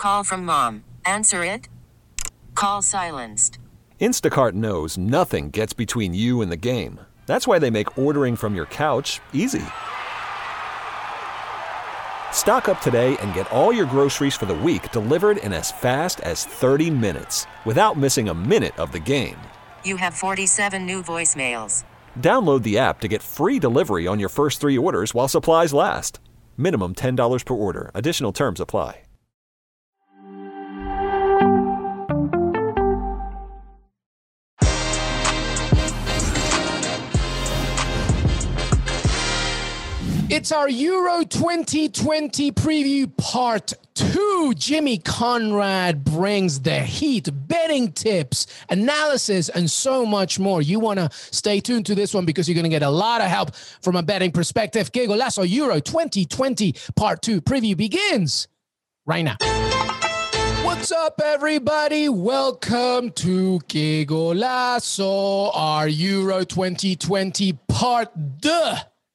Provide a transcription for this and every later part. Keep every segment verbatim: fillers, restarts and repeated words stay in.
Call from mom. Answer it. Call silenced. Instacart knows nothing gets between you and the game. That's why they make ordering from your couch easy. Stock up today and get all your groceries for the week delivered in as fast as thirty minutes without missing a minute of the game. You have forty-seven new voicemails. Download the app to get free delivery on your first three orders while supplies last. Minimum ten dollars per order. Additional terms apply. It's our Euro twenty twenty preview part two. Jimmy Conrad brings the heat, betting tips, analysis, and so much more. You want to stay tuned to this one because you're going to get a lot of help from a betting perspective. Que Golazo Euro twenty twenty part two preview begins right now. What's up, everybody? Welcome to Que Golazo, our Euro twenty twenty part two.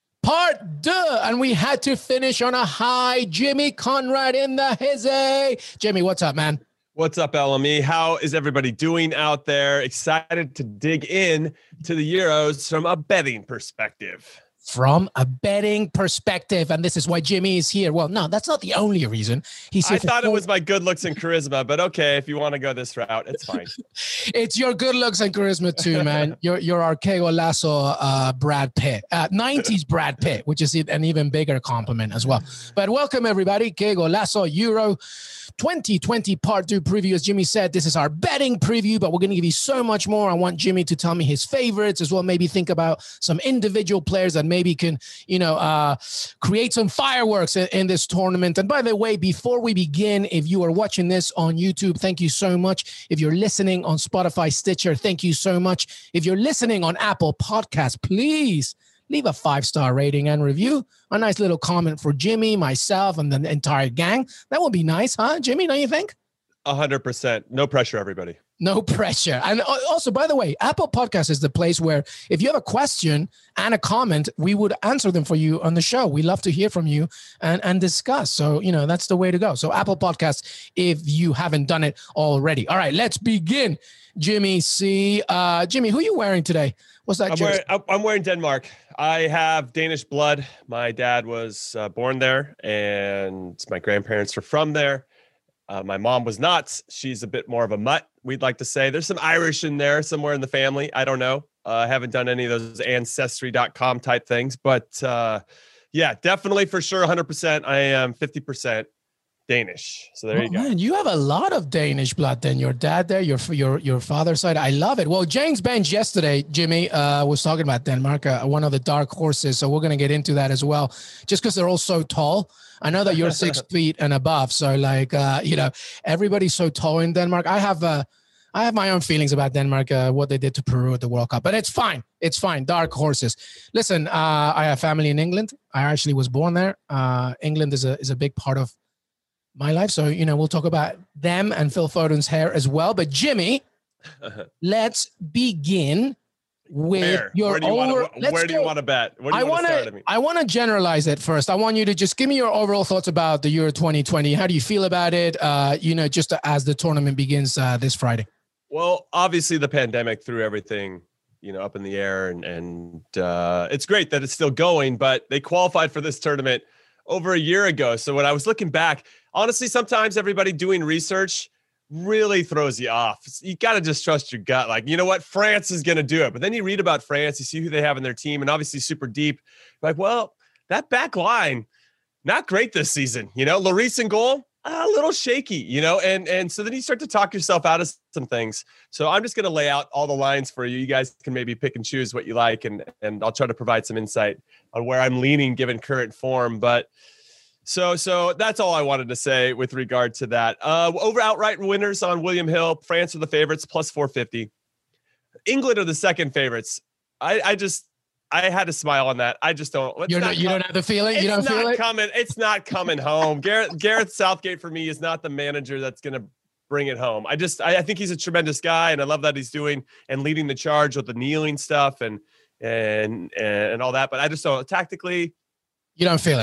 Part deux, and we had to finish on a high. Jimmy Conrad in the hizzy. Jimmy, what's up, man? What's up, L M E? How is everybody doing out there? Excited to dig in to the Euros from a betting perspective. From a betting perspective, and this is why Jimmy is here. Well, no, that's not the only reason. He's here I thought four- it was my good looks and charisma, but okay, if you want to go this route, it's fine. It's your good looks and charisma too, man. You're you're our Que Golazo uh, Brad Pitt, uh, nineties Brad Pitt, which is an even bigger compliment as well. But welcome, everybody. Que Golazo Euro twenty twenty part two preview. As Jimmy said, this is our betting preview, but we're going to give you so much more. I want Jimmy to tell me his favorites as well. Maybe think about some individual players that maybe can, you know, uh, create some fireworks in, in this tournament. And by the way, before we begin, if you are watching this on YouTube, thank you so much. If you're listening on Spotify, Stitcher, thank you so much. If you're listening on Apple Podcasts, please leave a five-star rating and review. A nice little comment for Jimmy, myself, and the entire gang. That would be nice, huh, Jimmy? Don't you think? A hundred percent. No pressure, everybody. No pressure. And also, by the way, Apple Podcast is the place where if you have a question and a comment, we would answer them for you on the show. We love to hear from you and, and discuss. So, you know, that's the way to go. So Apple Podcast, if you haven't done it already. All right, let's begin. Jimmy C. Uh, Jimmy, who are you wearing today? What's that I'm jersey? wearing, I'm wearing Denmark. I have Danish blood. My dad was uh, born there, and my grandparents are from there. Uh, my mom was not. She's a bit more of a mutt, we'd like to say. There's some Irish in there somewhere in the family. I don't know. Uh, I haven't done any of those ancestry dot com type things. But uh, yeah, definitely for sure, one hundred percent. I am fifty percent Danish. So there oh, you go. Man, you have a lot of Danish blood then. Your dad there, your your your father's side. I love it. Well, James Bench yesterday, Jimmy, uh, was talking about Denmark, uh, one of the dark horses. So we're going to get into that as well, just because they're all so tall. I know that you're six feet and above. So like, uh, you know, everybody's so tall in Denmark. I have uh, I have my own feelings about Denmark, uh, what they did to Peru at the World Cup, but it's fine. It's fine. Dark horses. Listen, uh, I have family in England. I actually was born there. Uh, England is a is a big part of my life. So, you know, we'll talk about them and Phil Foden's hair as well. But Jimmy, let's begin with Where? your Where do you over. want to, where do you want to bet? Where do you I want to want start? I mean? I want to generalize it first. I want you to just give me your overall thoughts about the Euro twenty twenty. How do you feel about it? Uh, you know, just as the tournament begins uh, this Friday. Well, obviously the pandemic threw everything, you know, up in the air, and and uh, it's great that it's still going. But they qualified for this tournament over a year ago. So when I was looking back, honestly, sometimes everybody doing research really throws you off. You got to just trust your gut. Like, you know what? France is going to do it. But then you read about France, you see who they have in their team, and obviously super deep. Like, well, that back line, not great this season. You know, Lloris in goal, a little shaky, you know, and, and so then you start to talk yourself out of some things. So I'm just going to lay out all the lines for you. You guys can maybe pick and choose what you like, and, and I'll try to provide some insight on where I'm leaning given current form. But So, so that's all I wanted to say with regard to that. Uh, over outright winners on William Hill. France are the favorites, plus four fifty. England are the second favorites. I, I just, I had to smile on that. I just don't. You're not, you don't have the feeling. You don't It's feel not it. coming. It's not coming home. Gareth Gareth Southgate for me is not the manager that's going to bring it home. I just, I, I think he's a tremendous guy, and I love that he's doing and leading the charge with the kneeling stuff and and and all that. But I just don't tactically. You don't feel him.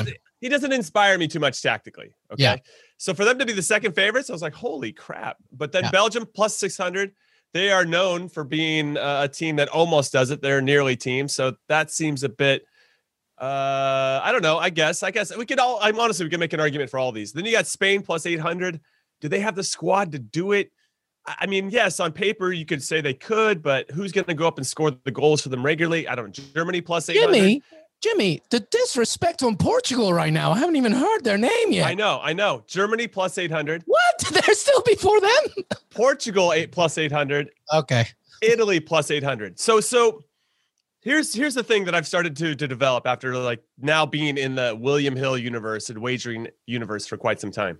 he doesn't inspire me too much tactically. Okay. Yeah. So for them to be the second favorites, I was like, holy crap. But then Yeah. Belgium plus six hundred, they are known for being a team that almost does it. They're a nearly team. So that seems a bit, uh, I don't know. I guess, I guess we could all, I'm honestly, we can make an argument for all these. Then you got Spain plus eight hundred. Do they have the squad to do it? I mean, yes, on paper, you could say they could, but who's going to go up and score the goals for them regularly? I don't know. Germany plus eight hundred. Jimmy, Jimmy, the disrespect on Portugal right now. I haven't even heard their name yet. I know, I know. Germany plus eight hundred. What? They're still before them? Portugal eight plus eight hundred. Okay. Italy plus eight hundred. So, so here's here's the thing that I've started to to develop after like now being in the William Hill universe and wagering universe for quite some time.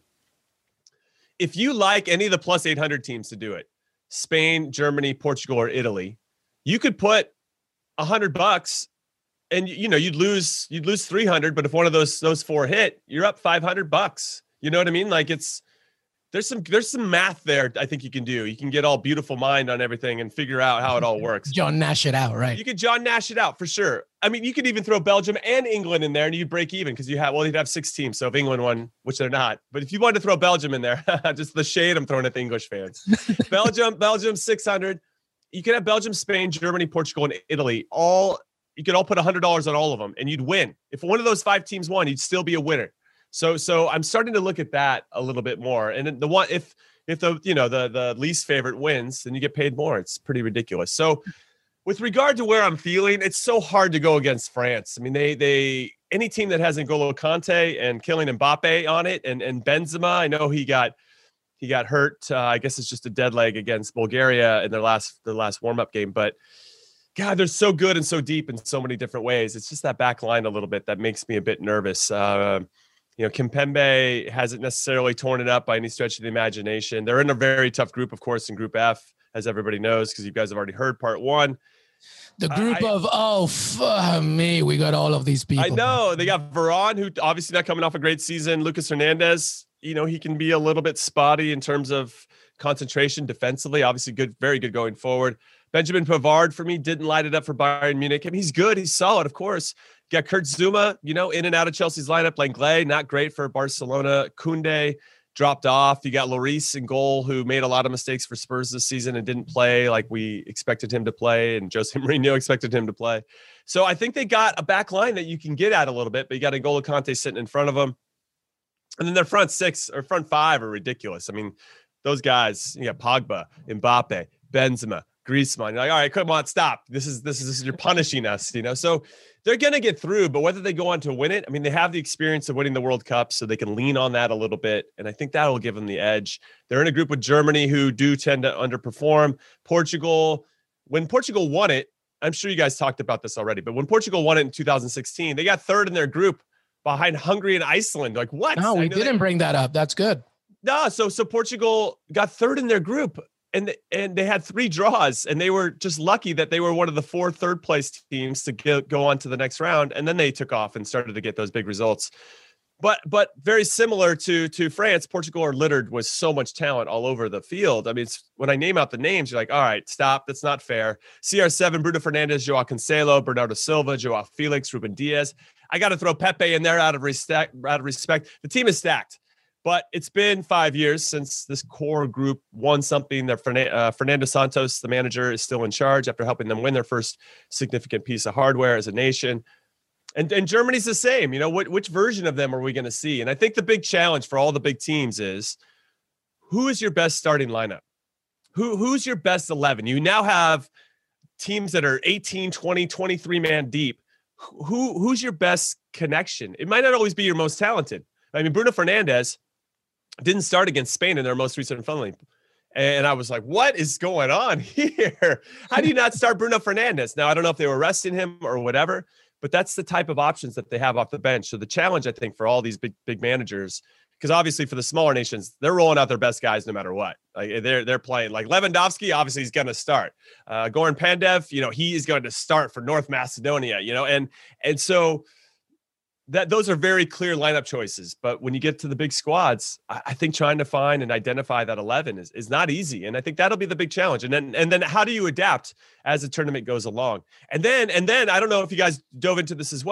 If you like any of the plus eight hundred teams to do it, Spain, Germany, Portugal, or Italy, you could put a hundred bucks and, you know, you'd lose, you'd lose three hundred, but if one of those, those four hit, you're up five hundred bucks. You know what I mean? Like it's, there's some, there's some math there. I think you can do, you can get all beautiful mind on everything and figure out how it all works. John Nash it out, right? You could John Nash it out for sure. I mean, you could even throw Belgium and England in there and you'd break even because you have, well, you'd have six teams. So if England won, which they're not, but if you wanted to throw Belgium in there, just the shade I'm throwing at the English fans. Belgium, Belgium, six hundred. You could have Belgium, Spain, Germany, Portugal, and Italy. All, you could all put one hundred dollars on all of them and you'd win. If one of those five teams won, you'd still be a winner. So, so I'm starting to look at that a little bit more. And the one, if, if the, you know, the, the least favorite wins, then you get paid more. It's pretty ridiculous. So with regard to where I'm feeling, it's so hard to go against France. I mean, they, they, any team that has N'Golo Kante and Kylian Mbappe on it and, and Benzema, I know he got, he got hurt. Uh, I guess it's just a dead leg against Bulgaria in their last, their last warm-up game, but God, they're so good and so deep in so many different ways. It's just that back line a little bit that makes me a bit nervous. Uh, You know, Kimpembe hasn't necessarily torn it up by any stretch of the imagination. They're in a very tough group, of course, in Group F, as everybody knows, because you guys have already heard part one. The group I, of, oh, fuck me, we got all of these people. I know. They got Varane, who obviously not coming off a great season. Lucas Hernandez, you know, he can be a little bit spotty in terms of concentration defensively. Obviously good, very good going forward. Benjamin Pavard, for me, didn't light it up for Bayern Munich. I mean, he's good. He's solid, of course. You got Kurt Zuma, you know, in and out of Chelsea's lineup. Lenglet, not great for Barcelona. Koundé dropped off. You got Lloris in goal, who made a lot of mistakes for Spurs this season and didn't play like we expected him to play, and Jose Mourinho expected him to play. So I think they got a back line that you can get at a little bit, but you got N'Golo Kante sitting in front of them. And then their front six or front five are ridiculous. I mean, those guys, you got Pogba, Mbappe, Benzema, Griezmann. You're like, all right, come on, stop. This is this is this is you're punishing us, you know. So they're gonna get through, but whether they go on to win it, I mean, they have the experience of winning the World Cup, so they can lean on that a little bit, and I think that will give them the edge. They're in a group with Germany, who do tend to underperform. Portugal, when Portugal won it, I'm sure you guys talked about this already, but when Portugal won it in two thousand sixteen, they got third in their group behind Hungary and Iceland. Like, what? No, we didn't they, bring that up. That's good. No, so so Portugal got third in their group. And, and they had three draws, and they were just lucky that they were one of the four third place teams to get, go on to the next round. And then they took off and started to get those big results. But but very similar to, to France, Portugal are littered with so much talent all over the field. I mean, it's, when I name out the names, you're like, all right, stop. That's not fair. C R seven, Bruno Fernandes, Joao Cancelo, Bernardo Silva, Joao Felix, Ruben Diaz. I got to throw Pepe in there out of respect. Out of respect. The team is stacked. But it's been five years since this core group won something. Their uh, Fernando Santos, the manager, is still in charge after helping them win their first significant piece of hardware as a nation. And, and Germany's the same. You know, what, which version of them are we going to see? And I think the big challenge for all the big teams is, who is your best starting lineup? Who Who's your best eleven? You now have teams that are eighteen, twenty, twenty-three man deep. Who Who's your best connection? It might not always be your most talented. I mean, Bruno Fernandes didn't start against Spain in their most recent friendly. And I was like, what is going on here? How do you not start Bruno Fernandes? Now, I don't know if they were resting him or whatever, but that's the type of options that they have off the bench. So the challenge, I think, for all these big, big managers, because obviously for the smaller nations, they're rolling out their best guys no matter what. Like they're, they're playing like Lewandowski, obviously he's going to start. Uh, Goran Pandev, you know, he is going to start for North Macedonia, you know, and, and so that those are very clear lineup choices. But when you get to the big squads, I, I think trying to find and identify that eleven is, is not easy. And I think that'll be the big challenge. And then, and then how do you adapt as the tournament goes along? And then, and then I don't know if you guys dove into this as well,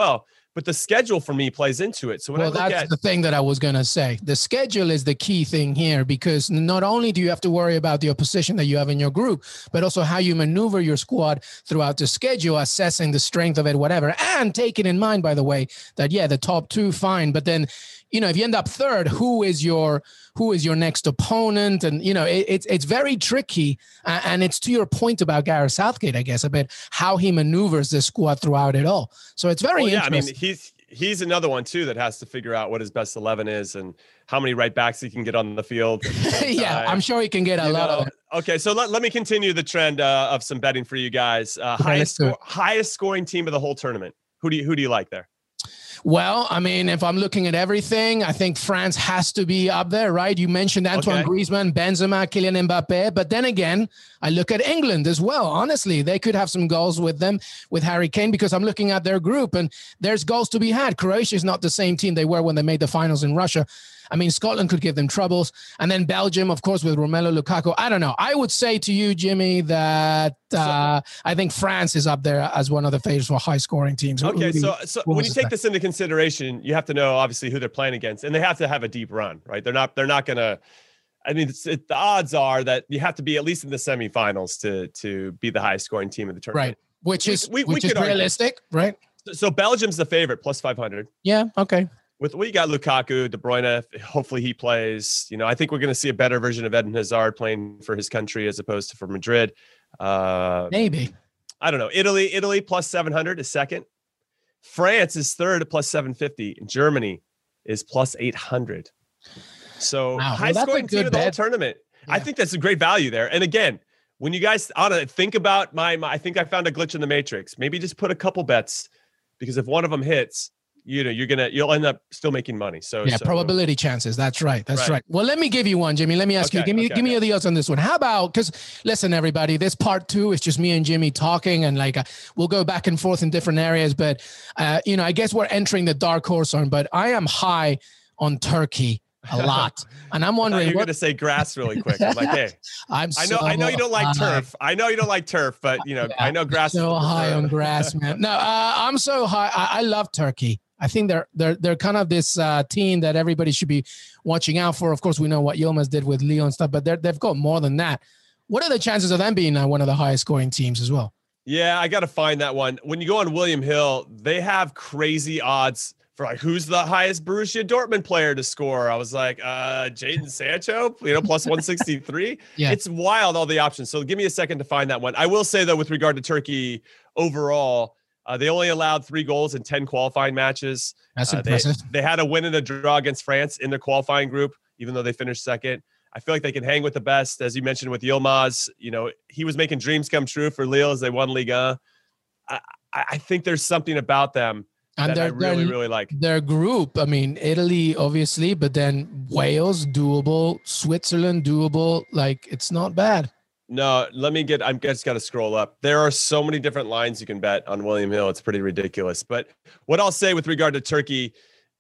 but the schedule for me plays into it. So when well, I look that's at the thing that I was going to say. The schedule is the key thing here, because not only do you have to worry about the opposition that you have in your group, but also how you maneuver your squad throughout the schedule, assessing the strength of it, whatever, and taking in mind, by the way, that, yeah, the top two, fine. But then, you know, if you end up third, who is your who is your next opponent? And, you know, it, it's it's very tricky. Uh, and it's to your point about Gareth Southgate, I guess, about how he maneuvers the squad throughout it all. So it's very well, yeah, interesting. I mean, he's he's another one, too, that has to figure out what his best eleven is and how many right backs he can get on the field. yeah, I'm sure he can get a you lot know, of them. Okay, so let, let me continue the trend uh, of some betting for you guys. Uh, Okay, highest, let's do it. highest scoring team of the whole tournament. Who do you who do you like there? Well, I mean, if I'm looking at everything, I think France has to be up there, right? You mentioned Antoine Okay. Griezmann, Benzema, Kylian Mbappe. But then again, I look at England as well. Honestly, they could have some goals with them, with Harry Kane, because I'm looking at their group and there's goals to be had. Croatia is not the same team they were when they made the finals in Russia. I mean, Scotland could give them troubles. And then Belgium, of course, with Romelu Lukaku. I don't know. I would say to you, Jimmy, that uh, I think France is up there as one of the favorites for high-scoring teams. Who- Okay, who do you- so so what when was you it take there? this into consideration, you have to know obviously who they're playing against, and they have to have a deep run, right? They're not they're not gonna. I mean, it's, it, the odds are that you have to be at least in the semifinals to to be the highest scoring team in the tournament. Right. Which We- is we- we which is could argue. realistic, right? So, so Belgium's the favorite, plus five hundred. Yeah. Okay. With we got Lukaku, De Bruyne. Hopefully he plays. You know, I think we're going to see a better version of Eden Hazard playing for his country as opposed to for Madrid. Uh, Maybe. I don't know. Italy, Italy plus seven hundred is second. France is third at plus seven fifty. And Germany is plus eight hundred. So Wow. Well, high that's a scoring team good of the whole bet. tournament. I Yeah. think that's a great value there. And again, when you guys on to think about my, my, I think I found a glitch in the matrix. Maybe just put a couple bets, because if one of them hits, you know, you're gonna you'll end up still making money. So Yeah, so, probability chances. That's right. That's Right. right. Well, let me give you one, Jimmy. Let me ask you. Okay, Give me okay, give me okay. the odds on this one. How about, because listen, everybody, this part two is just me and Jimmy talking, and like uh, we'll go back and forth in different areas. But uh, you know, I guess we're entering the dark horse zone. But I am high on Turkey a lot, and I'm I thought wondering you were what gonna say grass really quick. I'm like, hey, I'm. I know so I know you don't like high. turf. I know you don't like turf, but you know, Yeah, I know grass. So is high preferred. on grass, man. No, uh, I'm so high. I, I love Turkey. I think they're they're they're kind of this uh, team that everybody should be watching out for. Of course, we know what Yilmaz did with Leo and stuff, but they're, they've got more than that. What are the chances of them being uh, one of the highest scoring teams as well? Yeah, I got to find that one. When you go on William Hill, they have crazy odds for like who's the highest Borussia Dortmund player to score. I was like, uh, Jadon Sancho, you know, plus one sixty-three. Yeah. It's wild, all the options. So give me a second to find that one. I will say though, with regard to Turkey overall, uh, they only allowed three goals in ten qualifying matches. That's Uh, they, impressive. they had a win and a draw against France in their qualifying group, even though they finished second. I feel like they can hang with the best, as you mentioned with Yilmaz. You know, he was making dreams come true for Lille as they won Liga. I, I I think there's something about them And that I they're, really, they're, really like. their group, I mean, Italy, obviously, but then Wales, doable. Switzerland, doable. Like, it's not bad. No, let me get, I'm just got to scroll up. There are so many different lines you can bet on William Hill. It's pretty ridiculous. But what I'll say with regard to Turkey,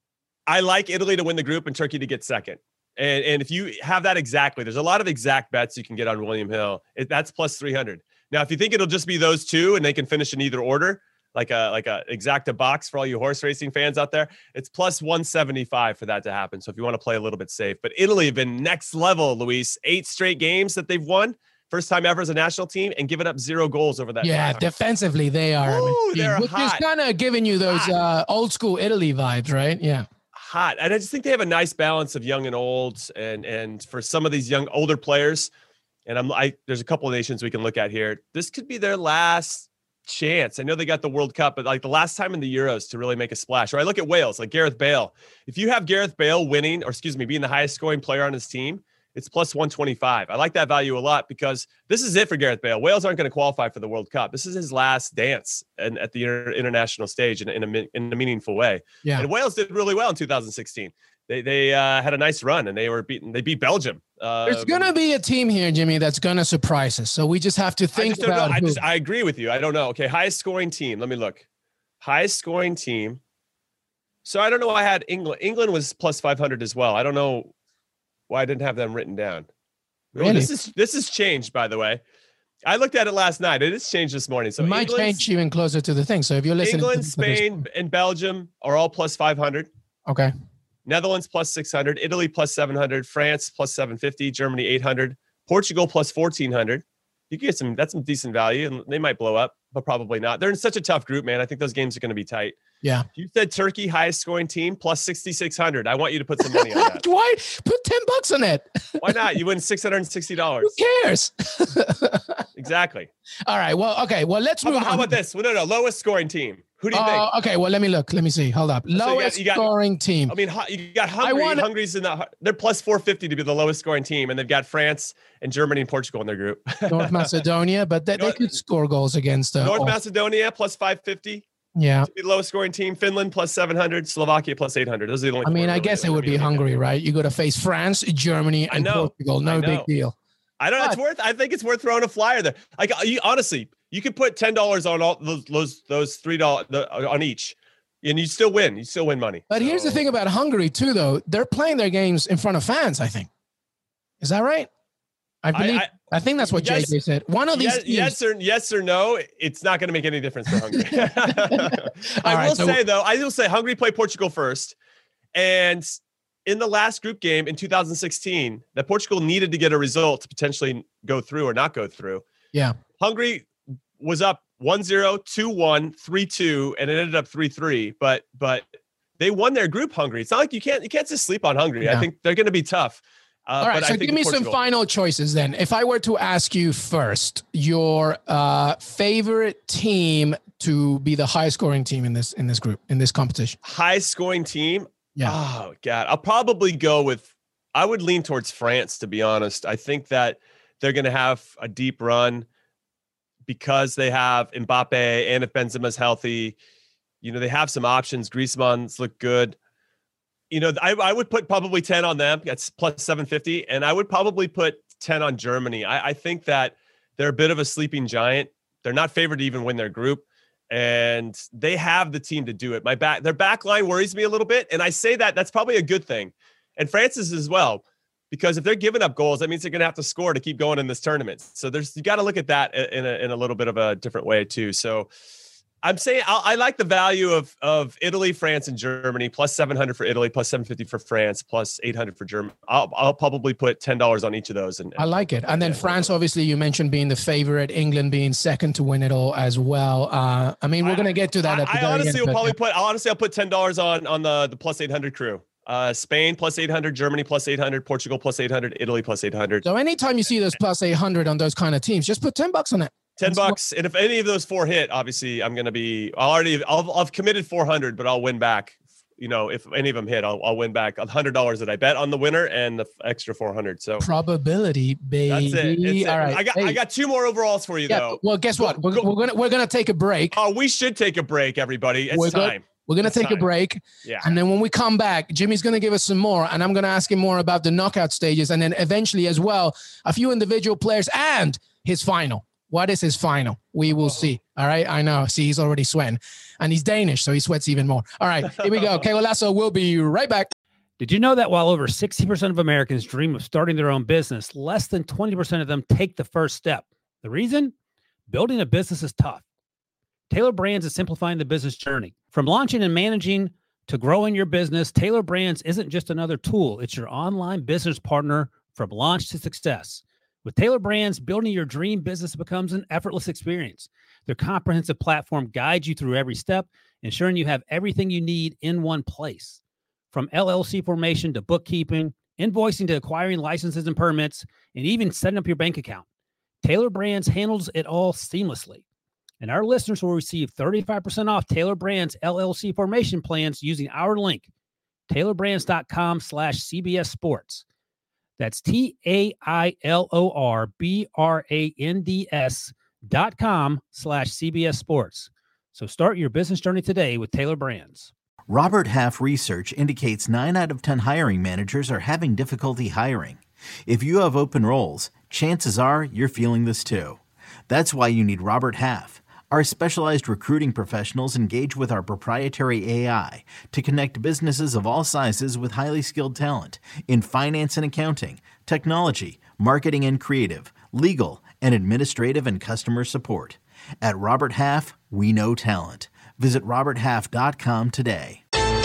I like Italy to win the group and Turkey to get second. And, and if you have that exactly, there's a lot of exact bets you can get on William Hill. It, that's plus three hundred. Now, if you think it'll just be those two and they can finish in either order, like a like a exacta box for all you horse racing fans out there, it's plus one seventy-five for that to happen. So if you want to play a little bit safe, but Italy have been next level, Luis. Eight straight games that they've won. First time ever as a national team, and given up zero goals over that Yeah, time. defensively they are. Ooh, they're which hot. is kind of giving you those Hot. uh, old school Italy vibes, right? Yeah. Hot. And I just think they have a nice balance of young and old. And and for some of these young, older players, and I'm I there's a couple of nations we can look at here. This could be their last chance. I know they got the World Cup, but like the last time in the Euros to really make a splash. Or I look at Wales, like Gareth Bale. If you have Gareth Bale winning, or excuse me, being the highest scoring player on his team, it's plus one twenty-five. I like that value a lot because this is it for Gareth Bale. Wales aren't going to qualify for the World Cup. This is his last dance and at the inter- international stage in, in, a, in a meaningful way. Yeah. And Wales did really well in two thousand sixteen. They they uh, had a nice run and they were beaten. They beat Belgium. Uh, There's gonna be a team here, Jimmy, that's gonna surprise us. So we just have to I think just don't know. about I who. just I agree with you. I don't know. Okay, highest scoring team. Let me look. Highest scoring team. So I don't know. I had England. England was plus five hundred as well. I don't know why I didn't have them written down. Oh, Really? this is this has changed, by the way. I looked at it last night. It has changed this morning. So it might change even closer to the thing. So if you're listening, England, to Spain, and Belgium are all plus five hundred. Okay. Netherlands plus six hundred, Italy plus seven hundred, France plus seven fifty, Germany eight hundred, Portugal plus fourteen hundred. You can get some, that's some decent value, and they might blow up, but probably not. They're in such a tough group, man. I think those games are going to be tight. Yeah. You said Turkey, highest scoring team, plus sixty-six hundred. I want you to put some money on that. Why? Put ten bucks on it. Why not? You win six hundred sixty dollars. Who cares? Exactly. All right. Well, okay. Well, let's how move about, on. How about this? Well, no, no. Lowest scoring team. Who do you uh, think? Okay. Well, let me look. Let me see. Hold up. So Lowest you got, you got, scoring team. I mean, you got Hungary. wanna, Hungary's in the, they're plus four fifty to be the lowest scoring team. And they've got France and Germany and Portugal in their group. North Macedonia, but they, North, they could score goals against uh, North all. Macedonia plus five fifty. Yeah. To be the lowest scoring team. Finland plus seven hundred. Slovakia plus eight hundred. Those are the only I mean, I really guess it would be Hungary, right? You got to face France, Germany, and Portugal. No big deal. I don't know. It's worth, I think it's worth throwing a flyer there. Like, you, honestly, you could put ten dollars on all those, those, those three dollars on each, and you still win. You still win money. But so. Here's the thing about Hungary too, though. They're playing their games in front of fans, I think. Is that right? I believe, I, I, I think that's what yes, J J said. One of these yes, teams, yes or yes or no, it's not going to make any difference for Hungary. I right, will so say though, I will say Hungary played Portugal first, and in the last group game in two thousand sixteen, that Portugal needed to get a result to potentially go through or not go through. Yeah. Hungary was up one zero, two one, three two, and it ended up three three, but but they won their group, Hungary. It's not like you can't you can't just sleep on Hungary. Yeah. I think they're going to be tough. Uh, All right, but so I think give me Portugal. some final choices then. If I were to ask you first, your uh, favorite team to be the highest scoring team in this in this group, in this competition. Highest scoring team? Yeah. Oh, God. I'll probably go with, I would lean towards France, to be honest. I think that they're going to have a deep run because they have Mbappe, and if Benzema's healthy, you know, they have some options. Griezmann's look good. You know, I, I would put probably ten on them. That's plus seven fifty. And I would probably put ten on Germany. I, I think that they're a bit of a sleeping giant. They're not favored to even win their group. And they have the team to do it. My back, their back line worries me a little bit. And I say that that's probably a good thing. And France's as well, because if they're giving up goals, that means they're going to have to score to keep going in this tournament. So there's, you got to look at that in a, in a little bit of a different way too. So I'm saying I, I like the value of of Italy, France, and Germany, plus seven hundred for Italy, plus seven fifty for France, plus eight hundred for Germany. I'll, I'll probably put ten dollars on each of those. And, and I like it. And then France, obviously, you mentioned being the favorite, England being second to win it all as well. Uh, I mean, we're going to get to that. I, at the I very honestly end, will probably yeah. put. Honestly, I'll put ten dollars on on the the plus eight hundred crew. Uh, Spain plus eight hundred, Germany plus eight hundred, Portugal plus eight hundred, Italy plus eight hundred. So anytime you see those plus eight hundred on those kind of teams, just put ten bucks on it. ten bucks. And if any of those four hit, obviously I'm going to be, I'll already, I'll, I've committed four hundred, but I'll win back. You know, if any of them hit, I'll, I'll win back one hundred dollars that I bet on the winner and the extra four hundred. So probability, baby. That's it. It's All it. right. I got, hey. I got two more overalls for you yeah, though. Well, guess what? We're, we're going to, we're going to take a break. Oh, we should take a break, everybody. It's we're time. Good. We're going to take time. a break. Yeah. And then when we come back, Jimmy's going to give us some more. And I'm going to ask him more about the knockout stages. And then eventually as well, a few individual players and his final. What is his final? We will oh. see. All right. I know. See, he's already sweating. And he's Danish, so he sweats even more. All right. Here we go. Kego Lasso will be right back. Did you know that while over sixty percent of Americans dream of starting their own business, less than twenty percent of them take the first step? The reason? Building a business is tough. Taylor Brands is simplifying the business journey. From launching and managing to growing your business, Taylor Brands isn't just another tool. It's your online business partner from launch to success. With Taylor Brands, building your dream business becomes an effortless experience. Their comprehensive platform guides you through every step, ensuring you have everything you need in one place. From L L C formation to bookkeeping, invoicing to acquiring licenses and permits, and even setting up your bank account, Taylor Brands handles it all seamlessly. And our listeners will receive thirty-five percent off Taylor Brands L L C formation plans using our link, taylorbrands.com slash CBS Sports. That's T-A-I-L-O-R-B-R-A-N-D-S dot com slash CBS Sports. So start your business journey today with Taylor Brands. Robert Half research indicates nine out of ten hiring managers are having difficulty hiring. If you have open roles, chances are you're feeling this too. That's why you need Robert Half. Our specialized recruiting professionals engage with our proprietary A I to connect businesses of all sizes with highly skilled talent in finance and accounting, technology, marketing and creative, legal, and administrative and customer support. At Robert Half, we know talent. Visit robert half dot com today.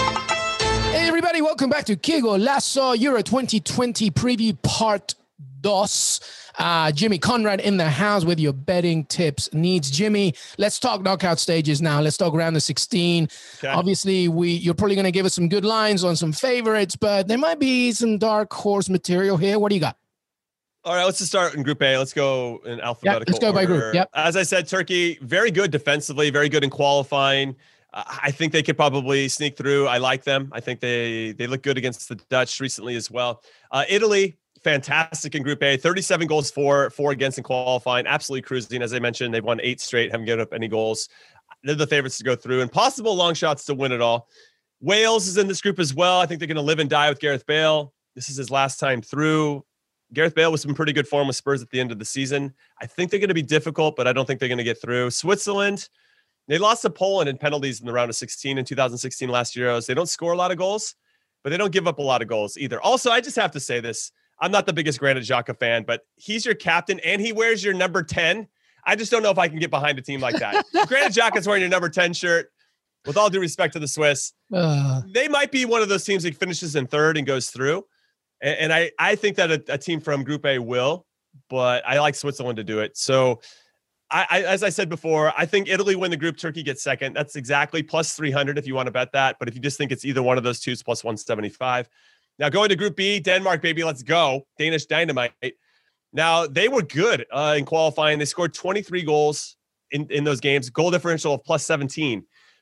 Hey, everybody, welcome back to Que Golazo Euro twenty twenty preview part dos. Uh, Jimmy Conrad in the house with your betting tips needs. Jimmy, let's talk knockout stages now. Let's talk round of sixteen. Okay. Obviously, we you're probably going to give us some good lines on some favorites, but there might be some dark horse material here. What do you got? All right, let's just start in Group A. Let's go in alphabetical yep, let's go order. by group. Yep. As I said, Turkey, very good defensively, very good in qualifying. Uh, I think they could probably sneak through. I like them. I think they they look good against the Dutch recently as well. Uh, Italy, fantastic in Group A, thirty-seven goals for, four against in qualifying, absolutely cruising. As I mentioned, they've won eight straight, haven't given up any goals. They're the favorites to go through, and possible long shots to win it all. Wales is in this group as well. I think they're going to live and die with Gareth Bale. This is his last time through. Gareth Bale was in pretty good form with Spurs at the end of the season. I think they're going to be difficult, but I don't think they're going to get through. Switzerland, they lost to Poland in penalties in the round of sixteen in two thousand sixteen last Euros. They don't score a lot of goals, but they don't give up a lot of goals either. Also, I just have to say this. I'm not the biggest Granit Xhaka fan, but he's your captain and he wears your number ten. I just don't know if I can get behind a team like that. Granit Xhaka's wearing your number ten shirt. With all due respect to the Swiss, uh, they might be one of those teams that finishes in third and goes through. And, and I, I think that a, a team from Group A will, but I like Switzerland to do it. So I, I, as I said before, I think Italy win the group, Turkey gets second. That's exactly plus three hundred if you want to bet that. But if you just think it's either one of those two, it's plus one seventy-five. Now going to Group B, Denmark, baby, let's go. Danish Dynamite. Now they were good uh, in qualifying. They scored twenty-three goals in, in those games, goal differential of plus seventeen.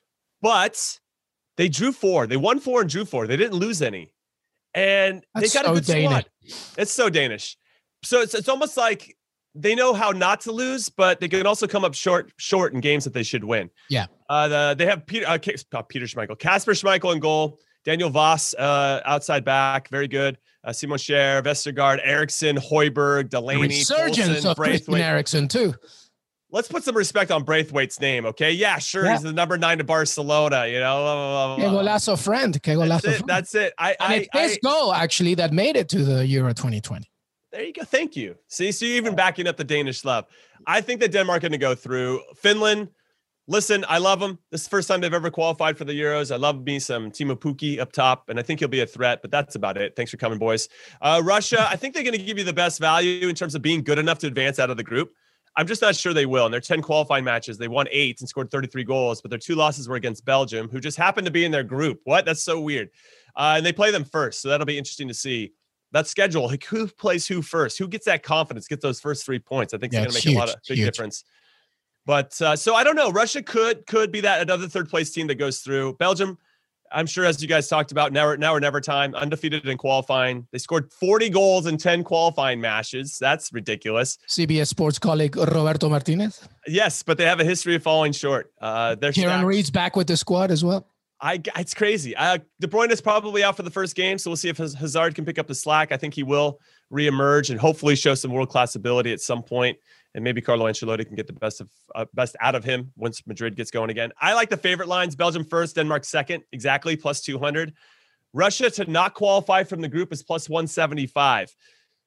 But they drew four. They won four and drew four. They didn't lose any. And That's they got so a good Danish. squad. It's so Danish. So it's it's almost like they know how not to lose, but they can also come up short short in games that they should win. Yeah. Uh, the, they have Peter, uh, Peter Schmeichel, Kasper Schmeichel in goal, Daniel Voss uh, outside back, very good. Uh, Simon Scher, Vestergaard, Eriksson, Hoiberg, Delaney, resurgence Poulsen, of Christian Eriksen too. Let's put some respect on Braithwaite's name, okay? Yeah, sure, yeah. He's the number nine to Barcelona, you know. Blah, blah, blah, blah. Que golazo friend. Que golazo That's it. friend. That's it. I, and I, it's his I, goal, actually, that made it to the Euro twenty twenty. There you go. Thank you. See, so you're even backing up the Danish love. I think that Denmark are going to go through. Finland, listen, I love them. This is the first time they've ever qualified for the Euros. I love me some Timo Pukki up top, and I think he'll be a threat, but that's about it. Thanks for coming, boys. Uh, Russia, I think they're going to give you the best value in terms of being good enough to advance out of the group. I'm just not sure they will. In their ten qualifying matches, they won eight and scored thirty-three goals, but their two losses were against Belgium, who just happened to be in their group. What? That's so weird. Uh, and they play them first, so that'll be interesting to see. That schedule, like who plays who first? Who gets that confidence, gets those first three points? I think yeah, it's going to make huge, a lot of big huge. difference. But uh, so I don't know. Russia could could be that another third place team that goes through. Belgium, I'm sure, as you guys talked about, now, now or never time, undefeated in qualifying. They scored forty goals in ten qualifying matches. That's ridiculous. C B S Sports colleague Roberto Martinez. Yes, but they have a history of falling short. Uh, they're Kieran Reed's back with the squad as well. I, it's crazy. Uh, De Bruyne is probably out for the first game, so we'll see if Hazard can pick up the slack. I think he will reemerge and hopefully show some world-class ability at some point, and maybe Carlo Ancelotti can get the best of uh, best out of him once Madrid gets going again. I like the favorite lines: Belgium first, Denmark second, exactly plus two hundred. Russia to not qualify from the group is plus one seventy-five.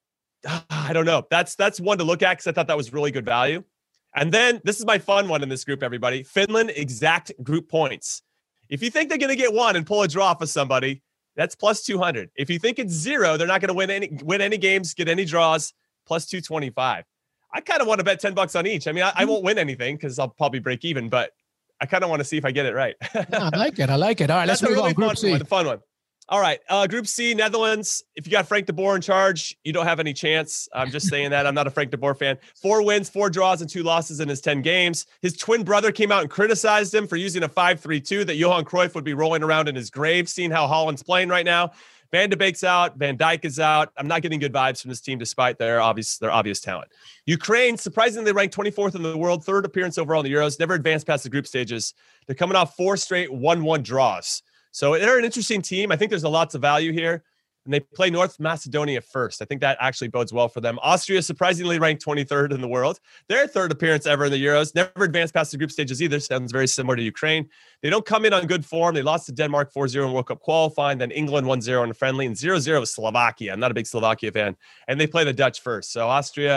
I don't know. That's that's one to look at because I thought that was really good value. And then this is my fun one in this group, everybody. Finland exact group points. If you think they're going to get one and pull a draw for somebody, that's plus two hundred. If you think it's zero, they're not going to win any win any games, get any draws, plus two twenty-five. I kind of want to bet ten bucks on each. I mean, I, I won't win anything because I'll probably break even, but I kind of want to see if I get it right. Yeah, I like it. I like it. All right, that's let's move really on. Group fun C. One, the fun one. All right, uh, Group C, Netherlands. If you got Frank de Boer in charge, you don't have any chance. I'm just saying that. I'm not a Frank de Boer fan. Four wins, four draws, and two losses in his ten games. His twin brother came out and criticized him for using a five three two that Johan Cruyff would be rolling around in his grave, seeing how Holland's playing right now. Van de Beek's out. Van Dijk is out. I'm not getting good vibes from this team despite their obvious, their obvious talent. Ukraine, surprisingly ranked twenty-fourth in the world, third appearance overall in the Euros, never advanced past the group stages. They're coming off four straight one one draws. So they're an interesting team. I think there's a lots of value here. And they play North Macedonia first. I think that actually bodes well for them. Austria, surprisingly ranked twenty-third in the world. Their third appearance ever in the Euros. Never advanced past the group stages either. Sounds very similar to Ukraine. They don't come in on good form. They lost to Denmark four zero in World Cup qualifying. Then England one zero in a friendly. And zero zero with Slovakia. I'm not a big Slovakia fan. And they play the Dutch first. So Austria,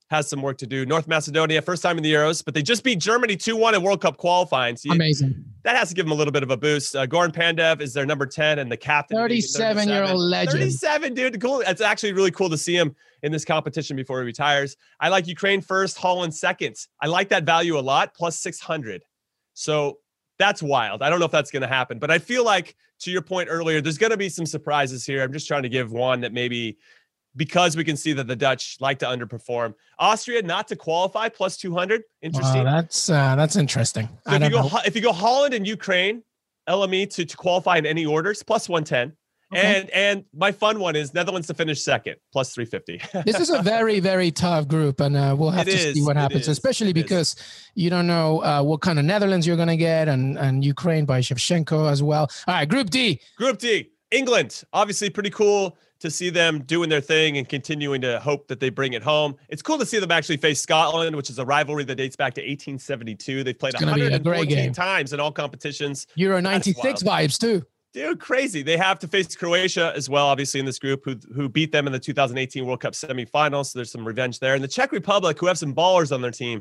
has some work to do. North Macedonia, first time in the Euros, but they just beat Germany two one in World Cup qualifying. So you, Amazing. That has to give them a little bit of a boost. Uh, Goran Pandev is their number ten and the captain. thirty-seven-year-old legend. thirty-seven, dude. Cool. It's actually really cool to see him in this competition before he retires. I like Ukraine first, Holland second. I like that value a lot, plus six hundred. So that's wild. I don't know if that's going to happen, but I feel like, to your point earlier, there's going to be some surprises here. I'm just trying to give one that maybe, because we can see that the Dutch like to underperform. Austria not to qualify, plus two hundred. Interesting. Wow, that's uh, that's interesting. So I if you don't go know. if you go Holland and Ukraine, L M E to, to qualify in any orders, plus one ten. Okay. And and my fun one is Netherlands to finish second, plus three fifty. This is a very, very tough group, and uh, we'll have It to is, see what it happens, is, especially it because you don't know uh, what kind of Netherlands you're going to get, and, and Ukraine by Shevchenko as well. All right, Group D. Group D, England. Obviously pretty cool to see them doing their thing and continuing to hope that they bring it home. It's cool to see them actually face Scotland, which is a rivalry that dates back to eighteen seventy-two. They've played one hundred fourteen times in all competitions. Euro ninety-six vibes too. Dude, crazy. They have to face Croatia as well, obviously, in this group, who who beat them in the two thousand eighteen World Cup semifinals. So there's some revenge there. And the Czech Republic, who have some ballers on their team.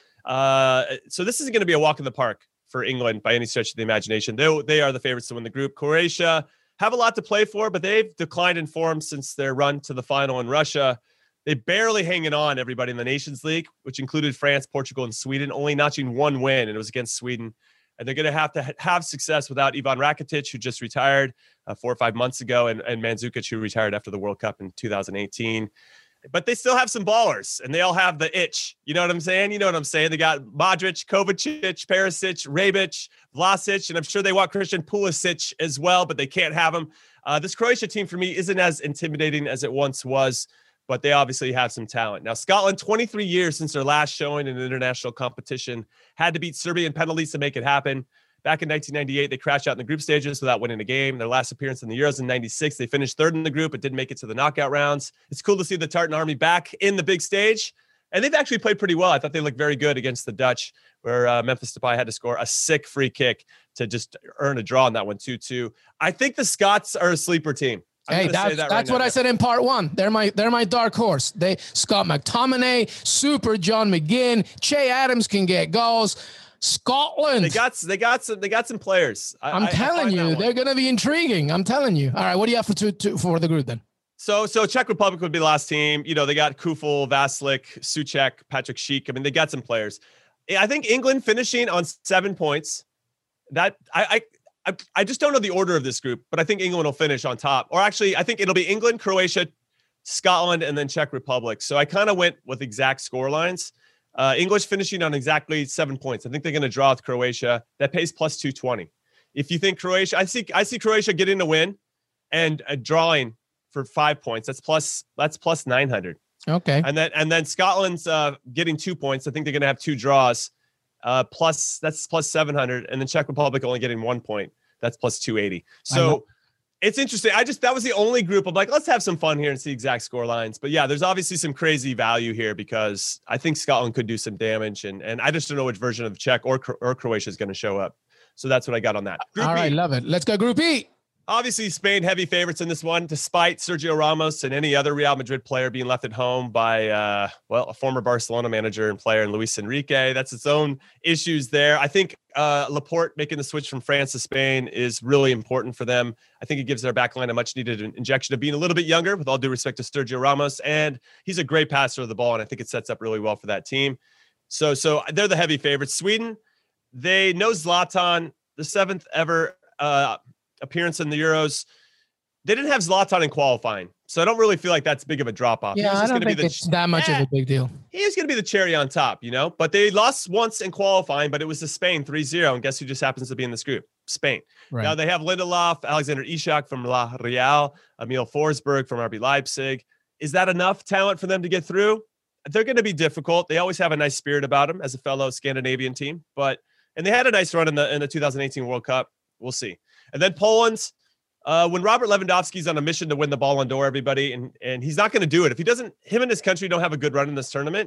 Uh, so this isn't going to be a walk in the park for England by any stretch of the imagination. They, they are the favorites to win the group. Croatia have a lot to play for, but they've declined in form since their run to the final in Russia. They barely hanging on, everybody, in the Nations League, which included France, Portugal, and Sweden, only notching one win, and it was against Sweden. And they're going to have to ha- have success without Ivan Rakitic, who just retired uh, four or five months ago, and, and Mandzukic, who retired after the World Cup in two thousand eighteen. But they still have some ballers, and they all have the itch. You know what I'm saying? You know what I'm saying? They got Modric, Kovacic, Perisic, Rebic, Vlasic, and I'm sure they want Christian Pulisic as well, but they can't have him. Uh, this Croatia team, for me, isn't as intimidating as it once was, but they obviously have some talent. Now, Scotland, twenty-three years since their last showing in an international competition, had to beat Serbia in penalties to make it happen. Back in nineteen ninety-eight, they crashed out in the group stages without winning a game. Their last appearance in the Euros in ninety-six, they finished third in the group, but didn't make it to the knockout rounds. It's cool to see the Tartan Army back in the big stage, and they've actually played pretty well. I thought they looked very good against the Dutch, where uh, Memphis Depay had to score a sick free kick to just earn a draw on that one, two two. I think the Scots are a sleeper team. I'm Hey, that's, that that's right what now. I said in part one. They're my they're my dark horse. They Scott McTominay, Super John McGinn, Che Adams can get goals. Scotland. They got they got some they got some players. I, I'm I- I telling find that you, one. they're gonna be intriguing. I'm telling you. All right, what do you have for two, two for the group then? So, so Czech Republic would be the last team. You know, they got Kufel, Vaslik, Suchek, Patrick Schick. I mean, they got some players. I think England finishing on seven points. That I, I, I, I just don't know the order of this group, but I think England will finish on top. Or actually, I think it'll be England, Croatia, Scotland, and then Czech Republic. So I kind of went with exact score lines. Uh, English finishing on exactly seven points. I think they're going to draw with Croatia. That pays plus two twenty. If you think Croatia, I see, I see Croatia getting a win and a drawing for five points. That's plus, that's plus nine hundred. Okay. And then, and then Scotland's uh, getting two points. I think they're going to have two draws. Uh, plus that's plus seven hundred, and then Czech Republic only getting one point. That's plus two eighty. So it's interesting. I just, that was the only group. I'm like, let's have some fun here and see exact score lines. But yeah, there's obviously some crazy value here because I think Scotland could do some damage, and and I just don't know which version of Czech or or Croatia is going to show up. So that's what I got on that. Group All right, E. love it. Let's go Group E. Obviously, Spain heavy favorites in this one, despite Sergio Ramos and any other Real Madrid player being left at home by, uh, well, a former Barcelona manager and player in Luis Enrique. That's its own issues there. I think uh, Laporte making the switch from France to Spain is really important for them. I think it gives their backline a much-needed injection of being a little bit younger, with all due respect to Sergio Ramos, and he's a great passer of the ball, and I think it sets up really well for that team. So, so they're the heavy favorites. Sweden, they know Zlatan, the seventh ever uh, appearance in the Euros. They didn't have Zlatan in qualifying, so I don't really feel like that's big of a drop-off. Yeah, I don't think the, it's that much eh, of a big deal. He was going to be the cherry on top, you know, but they lost once in qualifying, but it was to Spain three zero, and guess who just happens to be in this group? Spain. Right. Now they have Lindelof, Alexander Isak from La Real, Emil Forsberg from R B Leipzig. Is that enough talent for them to get through? They're going to be difficult. They always have a nice spirit about them as a fellow Scandinavian team, but and they had a nice run in the in the two thousand eighteen World Cup. We'll see. And then Poland, uh, when Robert Lewandowski's on a mission to win the Ballon d'Or, everybody, and and he's not going to do it if he doesn't. Him and his country don't have a good run in this tournament.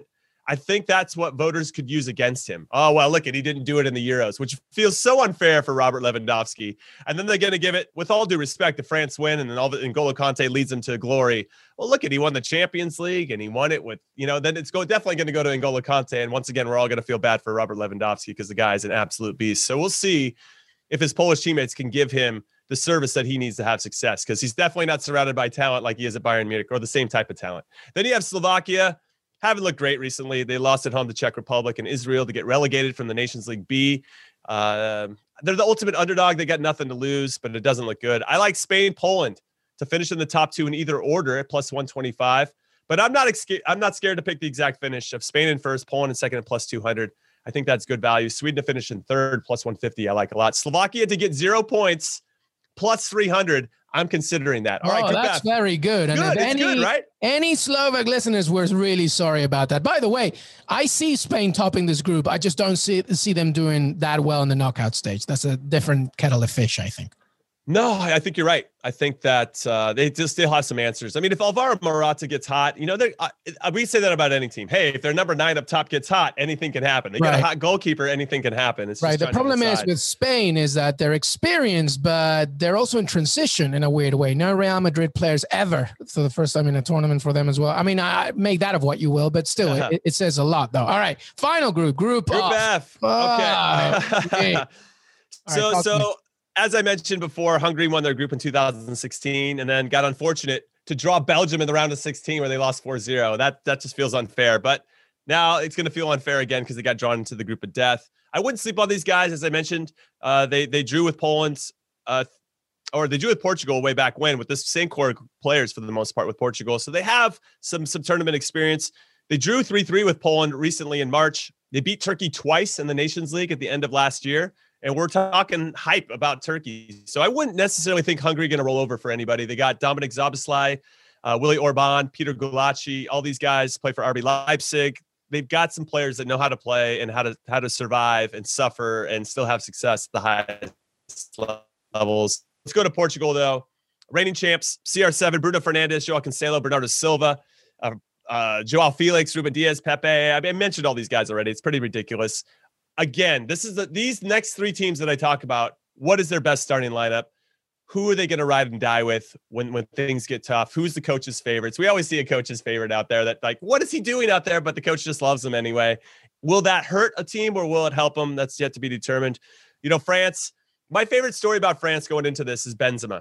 I think that's what voters could use against him. Oh, well, look at, he didn't do it in the Euros, which feels so unfair for Robert Lewandowski. And then they're going to give it, with all due respect, the France win, and then all the N'Golo Kante leads them to glory. Well, look at, he won the Champions League, and he won it with, you know, then it's go definitely going to go to N'Golo Kante. And once again, we're all going to feel bad for Robert Lewandowski because the guy is an absolute beast. So we'll see if his Polish teammates can give him the service that he needs to have success, because he's definitely not surrounded by talent like he is at Bayern Munich, or the same type of talent. Then you have Slovakia. Haven't looked great recently. They lost at home to Czech Republic and Israel to get relegated from the Nations League B. Uh, they're the ultimate underdog. They got nothing to lose, but it doesn't look good. I like Spain, Poland to finish in the top two in either order at plus one twenty-five. But I'm not I'm not scared to pick the exact finish of Spain in first, Poland in second at plus two hundred. I think that's good value. Sweden to finish in third, plus one fifty. I like a lot. Slovakia to get zero points, plus three hundred. I'm considering that. All oh, right, good that's math. very good. And Good, if it's any, good, right? Any Slovak listeners were really sorry about that. By the way, I see Spain topping this group. I just don't see see them doing that well in the knockout stage. That's a different kettle of fish, I think. No, I think you're right. I think that uh, they just still have some answers. I mean, if Alvaro Morata gets hot, you know, uh, we say that about any team. Hey, if their number nine up top gets hot, anything can happen. They got Right. a hot goalkeeper, anything can happen. It's Right. just The trying to problem is decide. with Spain is that they're experienced, but they're also in transition in a weird way. No Real Madrid players ever for the first time in a tournament for them as well. I mean, I make that of what you will, but still, it, it says a lot, though. All right. Final group. Group, Group F. F. Okay. Ah, okay. All so, right, talk to me. so as I mentioned before, Hungary won their group in two thousand sixteen and then got unfortunate to draw Belgium in the round of sixteen where they lost four zero. That that just feels unfair. But now it's going to feel unfair again because they got drawn into the group of death. I wouldn't sleep on these guys. As I mentioned, uh, they they drew with Poland, uh, or they drew with Portugal way back when with this same core players for the most part with Portugal. So they have some some tournament experience. They drew three three with Poland recently in March. They beat Turkey twice in the Nations League at the end of last year. And we're talking hype about Turkey. So I wouldn't necessarily think Hungary going to roll over for anybody. They got Dominic Szoboszlai, uh, Willy Orban, Peter Gulacsi. All these guys play for R B Leipzig. They've got some players that know how to play and how to how to survive and suffer and still have success at the highest levels. Let's go to Portugal, though. Reigning champs, C R seven, Bruno Fernandes, Joao Cancelo, Bernardo Silva, uh, uh, Joao Felix, Ruben Diaz, Pepe. I, mean, I mentioned all these guys already. It's pretty ridiculous. Again, this is the, these next three teams that I talk about. What is their best starting lineup? Who are they going to ride and die with when, when things get tough? Who's the coach's favorites? We always see a coach's favorite out there that, like, what is he doing out there? But the coach just loves him anyway. Will that hurt a team or will it help them? That's yet to be determined. You know, France, my favorite story about France going into this is Benzema.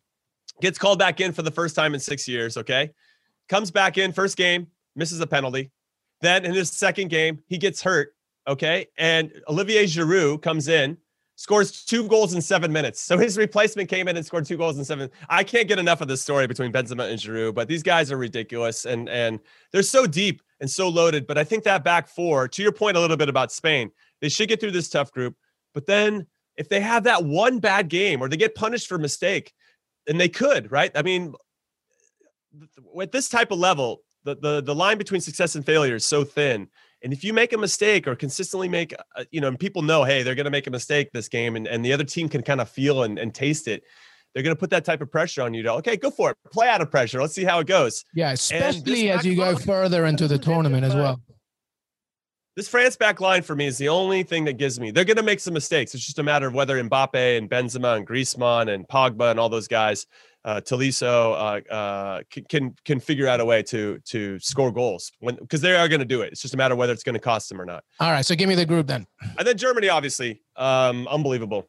Gets called back in for the first time in six years, okay? Comes back in, first game, misses a penalty. Then in his second game, he gets hurt. Okay. And Olivier Giroud comes in, scores two goals in seven minutes. So his replacement came in and scored two goals in seven. I can't get enough of this story between Benzema and Giroud, but these guys are ridiculous. And, and they're so deep and so loaded. But I think that back four, to your point a little bit about Spain, they should get through this tough group. But then if they have that one bad game or they get punished for mistake, and they could, right? I mean, at this type of level, the, the, the line between success and failure is so thin. And if you make a mistake or consistently make, uh, you know, and people know, hey, they're going to make a mistake this game, and, and the other team can kind of feel and, and taste it, they're going to put that type of pressure on you to, okay, go for it. Play out of pressure. Let's see how it goes. Yeah, And especially this as you go back- further into the tournament as well. This France back line for me is the only thing that gives me, they're going to make some mistakes. It's just a matter of whether Mbappe and Benzema and Griezmann and Pogba and all those guys, uh, Tolisso, uh, uh, can, can can figure out a way to to score goals when because they are going to do it. It's just a matter of whether it's going to cost them or not. All right, so give me the group then. And then Germany, obviously, um, unbelievable.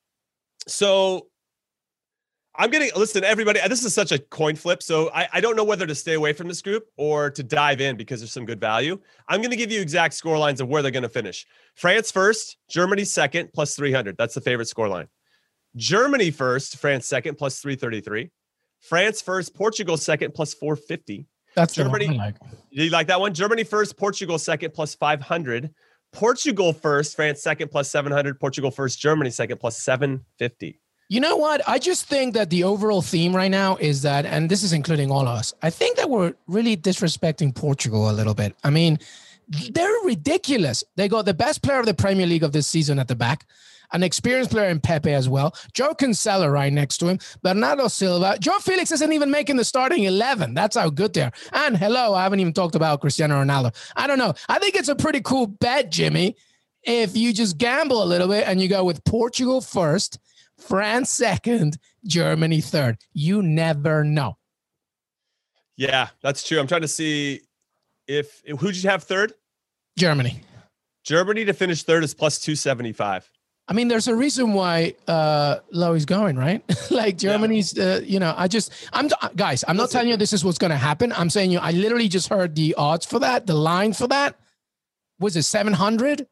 So I'm going to listen, everybody. This is such a coin flip. So I, I don't know whether to stay away from this group or to dive in because there's some good value. I'm going to give you exact score lines of where they're going to finish. France first, Germany second, plus three hundred. That's the favorite score line. Germany first, France second, plus three thirty-three. France first, Portugal second, plus four fifty. That's Germany. the one I like. Do you like that one? Germany first, Portugal second, plus five hundred. Portugal first, France second, plus seven hundred. Portugal first, Germany second, plus seven fifty. You know what? I just think that the overall theme right now is that, and this is including all of us, I think that we're really disrespecting Portugal a little bit. I mean, they're ridiculous. They got the best player of the Premier League of this season at the back, an experienced player in Pepe as well, Joe Cancelo right next to him, Bernardo Silva. Joe Felix isn't even making the starting eleven. That's how good they are. And hello, I haven't even talked about Cristiano Ronaldo. I don't know. I think it's a pretty cool bet, Jimmy, if you just gamble a little bit and you go with Portugal first, France second, Germany third. You never know. Yeah, that's true. I'm trying to see if, if who'd you have third? Germany. Germany to finish third is plus two seventy-five. I mean, there's a reason why uh, Lowy's going, right? Like Germany's, uh, you know, I just, I'm guys, I'm not Listen. telling you this is what's going to happen. I'm saying you, I literally just heard the odds for that, the line for that. Was it seven hundred?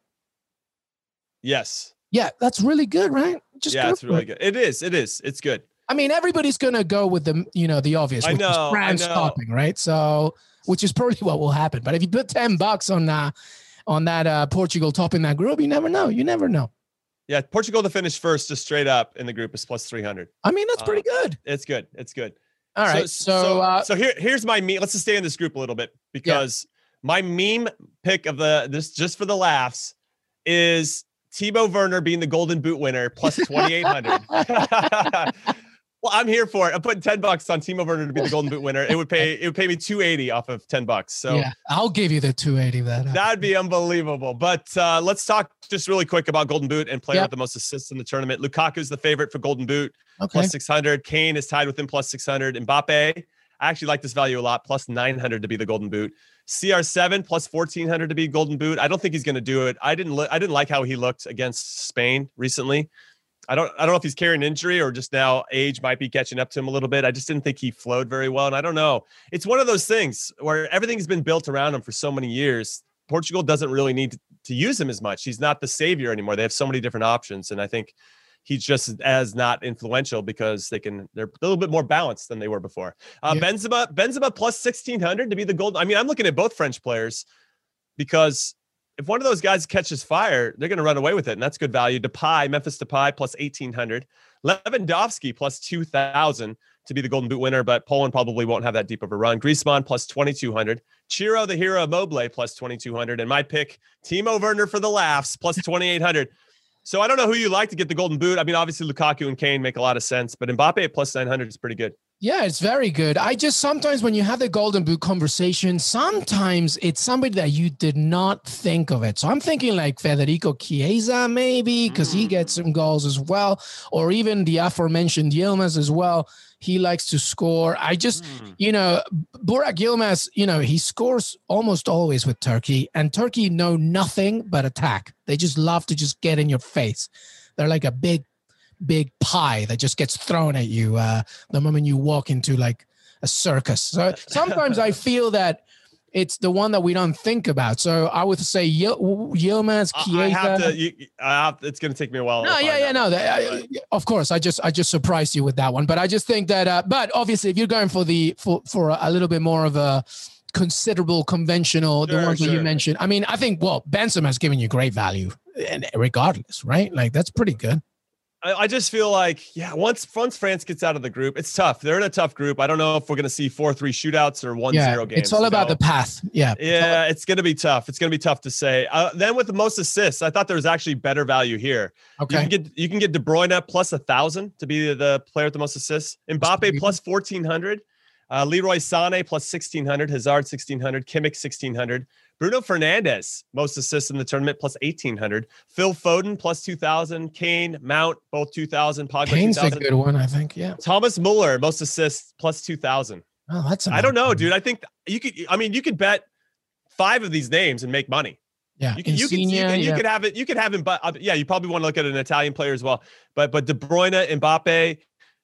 Yes. Yeah, that's really good, right? Just yeah, go it's for really it. good. It is. It is. It's good. I mean, everybody's going to go with the, you know, the obvious, I which know, is I France know. stopping, right? So, which is probably what will happen. But if you put ten bucks on uh, on that uh, Portugal topping that group, you never know. You never know. Yeah, Portugal to finish first, just straight up in the group is plus three hundred. I mean, that's pretty Uh, good. It's good. It's good. All right. So, so, uh, so here, here's my meme. Let's just stay in this group a little bit because my meme pick of the this just for the laughs is Timo Werner being the Golden Boot winner plus twenty-eight hundred. Well, I'm here for it. I'm putting ten bucks on Timo Werner to be the Golden Boot winner. It would pay it would pay me two eighty off of ten bucks. So yeah, I'll give you the two eighty. That that'd be unbelievable. But uh, let's talk just really quick about Golden Boot and player Yep. with the most assists in the tournament. Lukaku's the favorite for Golden Boot, okay. plus six hundred. Kane is tied with him, plus six hundred. Mbappe, I actually like this value a lot, plus nine hundred to be the Golden Boot. C R seven plus fourteen hundred to be Golden Boot. I don't think he's going to do it. I didn't. Li- I didn't like how he looked against Spain recently. I don't. I don't know if he's carrying injury or just now age might be catching up to him a little bit. I just didn't think he flowed very well, and I don't know. It's one of those things where everything's been built around him for so many years. Portugal doesn't really need to, to use him as much. He's not the savior anymore. They have so many different options, and I think he's just as not influential because they can. They're a little bit more balanced than they were before. Uh, Yeah. Benzema, Benzema plus sixteen hundred to be the gold. I mean, I'm looking at both French players because if one of those guys catches fire, they're going to run away with it, and that's good value. Depay, Memphis Depay plus eighteen hundred. Lewandowski plus two thousand to be the Golden Boot winner, but Poland probably won't have that deep of a run. Griezmann plus twenty-two hundred. Chiro, the hero Immobile plus twenty-two hundred. And my pick, Timo Werner for the laughs plus twenty-eight hundred. So I don't know who you like to get the Golden Boot. I mean, obviously Lukaku and Kane make a lot of sense, but Mbappe at plus nine hundred is pretty good. Yeah, it's very good. I just sometimes when you have the Golden Boot conversation, sometimes it's somebody that you did not think of it. So I'm thinking like Federico Chiesa, maybe, because he gets some goals as well, or even the aforementioned Yilmaz as well. He likes to score. I just, Mm. you know, Burak Yilmaz, you know, he scores almost always with Turkey, and Turkey know nothing but attack. They just love to just get in your face. They're like a big big pie that just gets thrown at you uh, the moment you walk into like a circus. So sometimes I feel that it's the one that we don't think about. So I would say Yil- Yilmaz, I- Chiesa. I have to. You, I have, it's going to take me a while. No, to yeah, find yeah, out. no. that- I- of course, I just, I just surprised you with that one. But I just think that. Uh, but obviously, if you're going for the for for a little bit more of a considerable conventional, the Sure, ones that you sure. mentioned. I mean, I think well, Benzema has given you great value, and regardless, right? Like that's pretty good. I, I just feel like, yeah, once once France gets out of the group, it's tough. They're in a tough group. I don't know if we're going to see four three shootouts or one zero Yeah, games. it's all you about know? the path. Yeah, Yeah, it's going to be tough. It's going to be tough to say. Uh, then with the most assists, I thought there was actually better value here. You okay. can get you can get De Bruyne plus a thousand to be the player with the most assists. Mbappe plus fourteen hundred. Uh, Leroy Sané plus sixteen hundred. Hazard sixteen hundred. Kimmich sixteen hundred. Bruno Fernandes most assists in the tournament plus eighteen hundred. Phil Foden plus two thousand. Kane, Mount both two thousand. Pogba Kane's two a thousand. good one, I think. Yeah. Thomas Muller most assists plus two thousand. Oh, that's. I don't know, another dude. I think you could. I mean, you could bet five of these names and make money. Yeah. You can, you can, you, Insigne, can, you yeah. could have it. You could have him, but uh, yeah, you probably want to look at an Italian player as well. But but De Bruyne, Mbappe,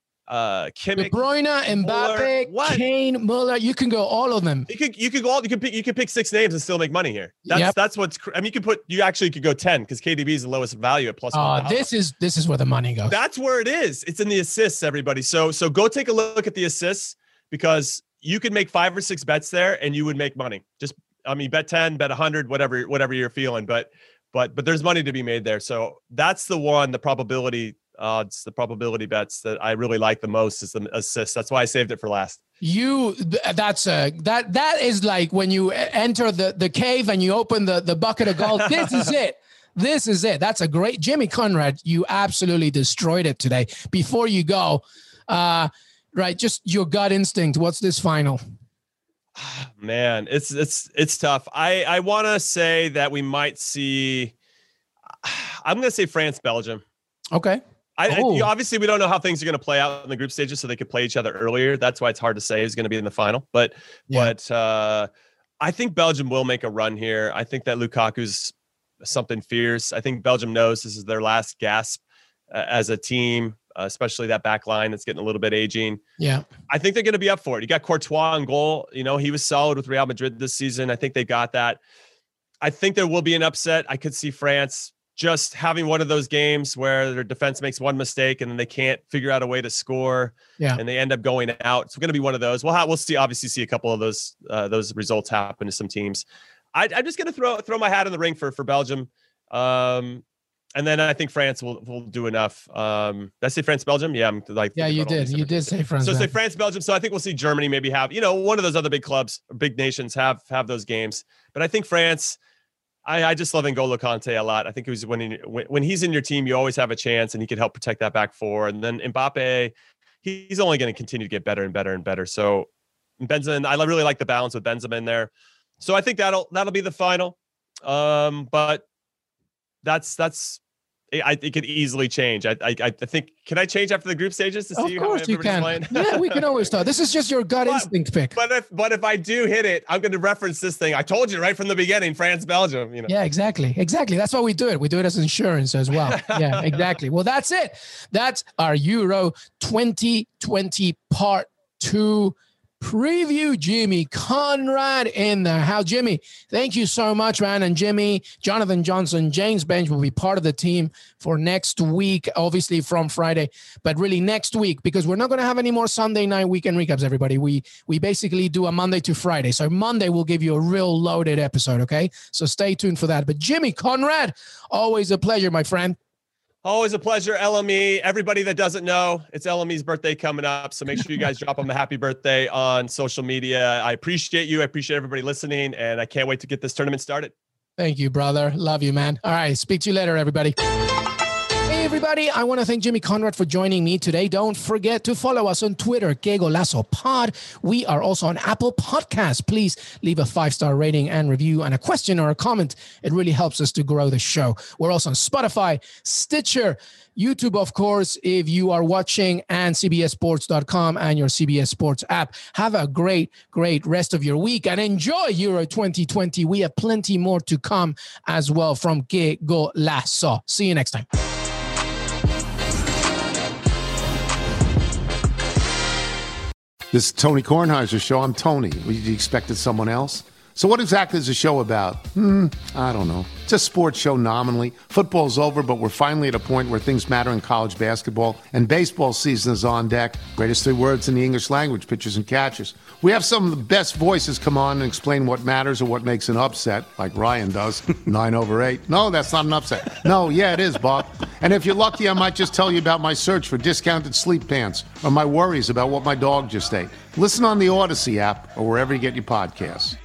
uh, De Kimmich. Bruyne, Mbappe, What? Kane, Muller. You can go all of them. You could you could go all, you could pick you could pick six names and still make money here. That's Yep. that's what's. cr- I mean, you could put you actually could go ten because K D B is the lowest value at plus. Oh, one thousand. this is this is where the money goes. That's where it is. It's in the assists, everybody. So so go take a look at the assists because you could make five or six bets there and you would make money. Just I mean, bet ten, bet a hundred, whatever whatever you're feeling, but but but there's money to be made there. So that's the one. The probability odds, the probability bets that I really like the most is the assist. That's why I saved it for last. You that's a that that is like when you enter the the cave and you open the the bucket of gold. This is it. This is it. That's a great Jimmy Conrad. You absolutely destroyed it today. Before you go, uh, right? Just your gut instinct. What's this final? Man, it's it's it's tough. I I want to say that we might see. I'm going to say France, Belgium. Okay. I, oh. I obviously we don't know how things are going to play out in the group stages, so they could play each other earlier. That's why it's hard to say who's going to be in the final. But yeah. but uh, I think Belgium will make a run here. I think that Lukaku's something fierce. I think Belgium knows this is their last gasp uh, as a team, uh, especially that back line that's getting a little bit aging. Yeah, I think they're going to be up for it. You got Courtois in goal. You know, he was solid with Real Madrid this season. I think they got that. I think there will be an upset. I could see France just having one of those games where their defense makes one mistake and then they can't figure out a way to score. Yeah. And they end up going out. It's going to be one of those. We'll have, we'll see, obviously see a couple of those, uh, those results happen to some teams. I, I'm just going to throw, throw my hat in the ring for, for Belgium. Um, and then I think France will, will do enough. Um, did I say France, Belgium? Yeah. I'm like, yeah, you did. You did say France. So say France, Belgium. So I think we'll see Germany maybe have, you know, one of those other big clubs, big nations have, have those games, but I think France, I, I just love N'Golo Kante a lot. I think it was when, he, when when he's in your team, you always have a chance, and he can help protect that back four. And then Mbappe, he, he's only going to continue to get better and better and better. So Benzema, I really like the balance with Benzema in there. So I think that'll that'll be the final. Um, but that's that's I it could easily change. I I I think can I change after the group stages to see of how course you can. playing? Yeah, we can always talk. This is just your gut but, instinct pick. But if but if I do hit it, I'm going to reference this thing. I told you right from the beginning, France, Belgium. You know. Yeah, exactly, exactly. That's why we do it. We do it as insurance as well. Yeah, exactly. Well, that's it. That's our Euro twenty twenty part two preview. Jimmy Conrad in the house. Jimmy, thank you so much, man. And Jimmy, Jonathan Johnson, James Bench will be part of the team for next week, obviously from Friday, but really next week, because we're not going to have any more Sunday night weekend recaps, everybody. We we basically do a Monday to Friday. So Monday we'll give you a real loaded episode, okay? So stay tuned for that. But Jimmy Conrad, always a pleasure, my friend. Always a pleasure, L M E. Everybody that doesn't know, it's L M E's birthday coming up. So make sure you guys drop him a happy birthday on social media. I appreciate you. I appreciate everybody listening. And I can't wait to get this tournament started. Thank you, brother. Love you, man. All right. Speak to you later, everybody. Hey, everybody. I want to thank Jimmy Conrad for joining me today. Don't forget to follow us on Twitter, Que Golazo Pod. We are also on Apple Podcasts. Please leave a five-star rating and review and a question or a comment. It really helps us to grow the show. We're also on Spotify, Stitcher, YouTube, of course, if you are watching, and C B S Sports dot com and your C B S Sports app. Have a great, great rest of your week and enjoy Euro twenty twenty. We have plenty more to come as well from Que Golazo. See you next time. This is Tony Kornheiser's show. I'm Tony. You expected someone else? So what exactly is the show about? Hmm, I don't know. It's a sports show nominally. Football's over, but we're finally at a point where things matter in college basketball, and baseball season is on deck. Greatest three words in the English language, pitchers and catchers. We have some of the best voices come on and explain what matters or what makes an upset, like Ryan does. Nine over eight. No, that's not an upset. No, yeah, it is, Bob. And if you're lucky, I might just tell you about my search for discounted sleep pants or my worries about what my dog just ate. Listen on the Odyssey app or wherever you get your podcasts.